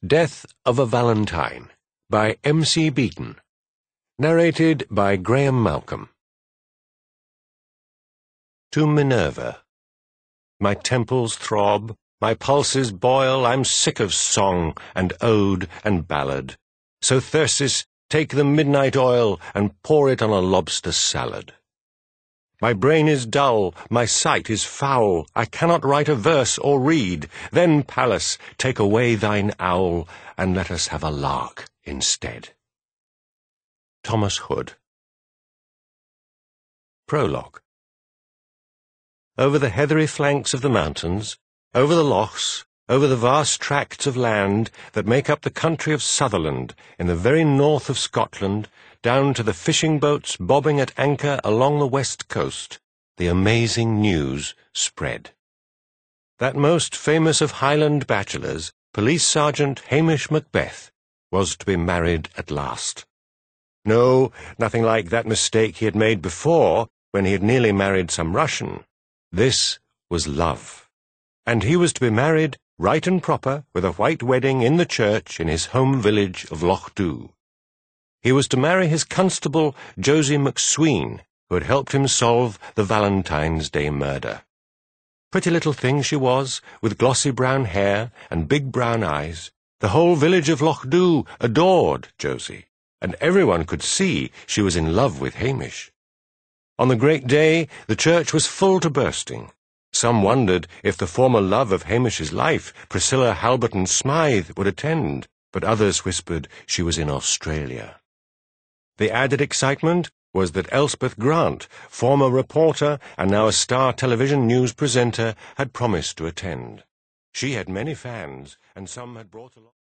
Death of a Valentine by M.C. Beaton. Narrated by Graham Malcolm. To Minerva. My temples throb, my pulses boil, I'm sick of song and ode and ballad. So Thyrsis, take the midnight oil and pour it on a lobster salad. My brain is dull, my sight is foul, I cannot write a verse or read. Then, Pallas, take away thine owl, and let us have a lark instead. Thomas Hood. Prologue. Over the heathery flanks of the mountains, over the lochs, over the vast tracts of land that make up the country of Sutherland, in the very north of Scotland, down to the fishing boats bobbing at anchor along the west coast, the amazing news spread. That most famous of Highland bachelors, Police Sergeant Hamish Macbeth, was to be married at last. No, nothing like that mistake he had made before, when he had nearly married some Russian. This was love. And he was to be married right and proper, with a white wedding in the church in his home village of Lochdu. He was to marry his constable, Josie McSween, who had helped him solve the Valentine's Day murder. Pretty little thing she was, with glossy brown hair and big brown eyes. The whole village of Lochdu adored Josie, and everyone could see she was in love with Hamish. On the great day, the church was full to bursting. Some wondered if the former love of Hamish's life, Priscilla Halberton Smythe, would attend, but others whispered she was in Australia. The added excitement was that Elspeth Grant, former reporter and now a star television news presenter, had promised to attend. She had many fans, and some had brought along